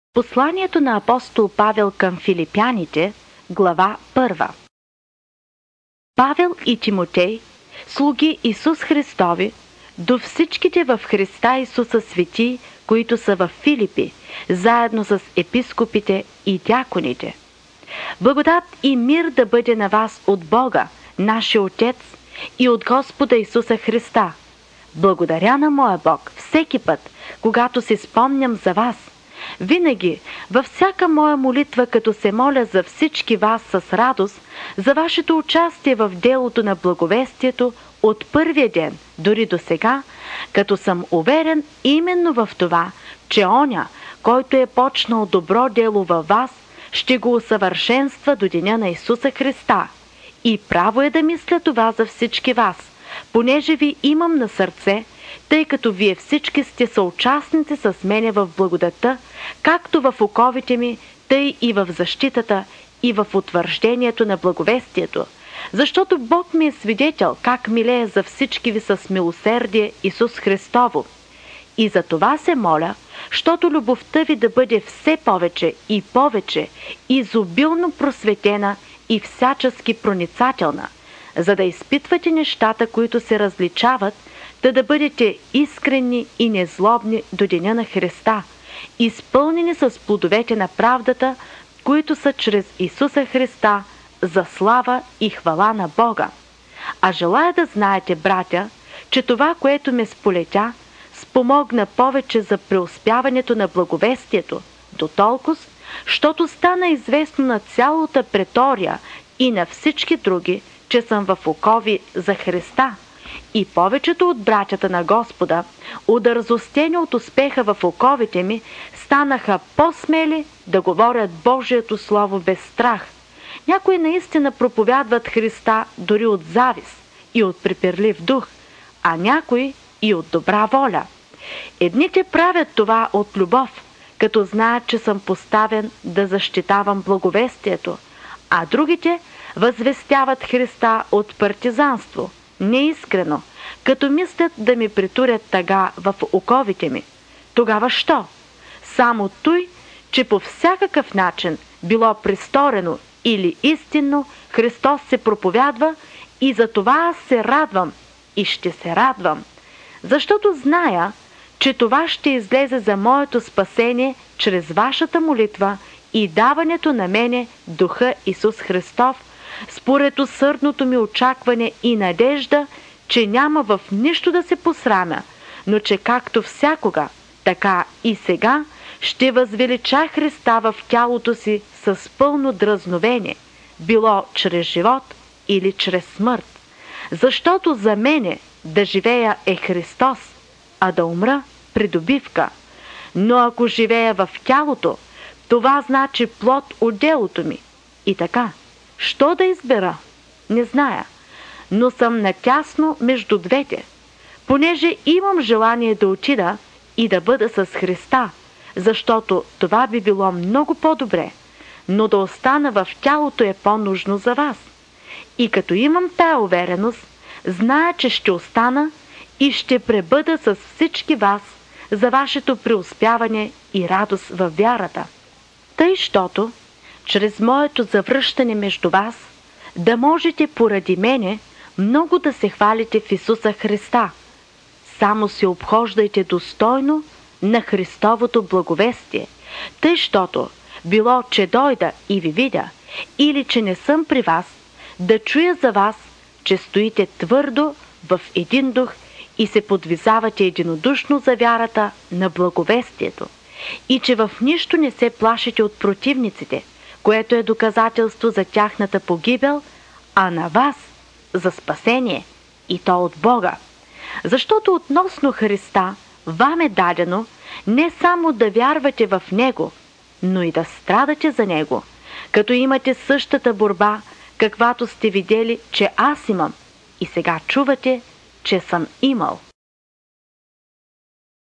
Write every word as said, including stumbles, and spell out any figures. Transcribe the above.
Посланието на апостол Павел към филипяните, глава първа. Павел и Тимотей, слуги Исус Христови, до всичките в Христа Исуса свети, които са в Филипи, заедно с епископите и дяконите. Благодат и мир да бъде на вас от Бога, нашия Отец, и от Господа Исуса Христа. Благодаря на моя Бог всеки път, когато си спомням за вас. Винаги, във всяка моя молитва, като се моля за всички вас с радост, за вашето участие в делото на благовестието от първия ден, дори до сега, като съм уверен именно в това, че оня, който е почнал добро дело във вас, ще го усъвършенства до деня на Исуса Христа. И право е да мисля това за всички вас, понеже ви имам на сърце, тъй като вие всички сте съучастници с мене в благодата, както в оковите ми, тъй и в защитата, и в утвърждението на благовестието, защото Бог ми е свидетел как милее за всички ви с милосердие Исус Христово. И за това се моля, щото любовта ви да бъде все повече и повече, изобилно просветена и всячески проницателна, за да изпитвате нещата, които се различават, да да бъдете искрени и незлобни до деня на Христа, изпълнени с плодовете на правдата, които са чрез Исуса Христа, за слава и хвала на Бога. А желая да знаете, братя, че това, което ме сполетя, спомогна повече за преуспяването на благовестието, до толкова, щото стана известно на цялата претория и на всички други, че съм в окови за Христа. И повечето от братята на Господа, удързостени от успеха в оковите ми, станаха по-смели да говорят Божието Слово без страх. Някои наистина проповядват Христа дори от завист и от припирлив дух, а някои и от добра воля. Едните правят това от любов, като знаят, че съм поставен да защитавам благовестието, а другите възвестяват Христа от партизанство, неискрено, като мислят да ми притурят тъга в оковите ми. Тогава що? Само той, че по всякакъв начин, било присторено или истинно, Христос се проповядва, и за това аз се радвам и ще се радвам, защото зная, че това ще излезе за моето спасение чрез вашата молитва и даването на мене Духа Исус Христов, според усърдното ми очакване и надежда, че няма в нищо да се посрамя, но че както всякога, така и сега ще възвелича Христа в тялото си с пълно дръзновение, било чрез живот или чрез смърт. Защото за мене да живея е Христос, а да умра придобивка. Но ако живея в тялото, това значи плод от делото ми. И така, що да избера? Не зная, но съм натясно между двете, понеже имам желание да отида и да бъда с Христа, защото това би било много по-добре, но да остана в тялото е по-нужно за вас. И като имам тая увереност, зная, че ще остана и ще пребъда с всички вас за вашето преуспяване и радост във вярата. Тъй, щото, чрез моето завръщане между вас, да можете поради мене много да се хвалите в Исуса Христа. Само се обхождайте достойно на Христовото благовестие, тъй, щото, било, че дойда и ви видя, или че не съм при вас, да чуя за вас, че стоите твърдо в един дух и се подвизавате единодушно за вярата на благовестието, и че в нищо не се плашите от противниците, което е доказателство за тяхната погибел, а на вас за спасение, и то от Бога. Защото относно Христа вам е дадено не само да вярвате в Него, но и да страдате за Него, като имате същата борба, каквато сте видели, че аз имам, и сега чувате, че съм имал.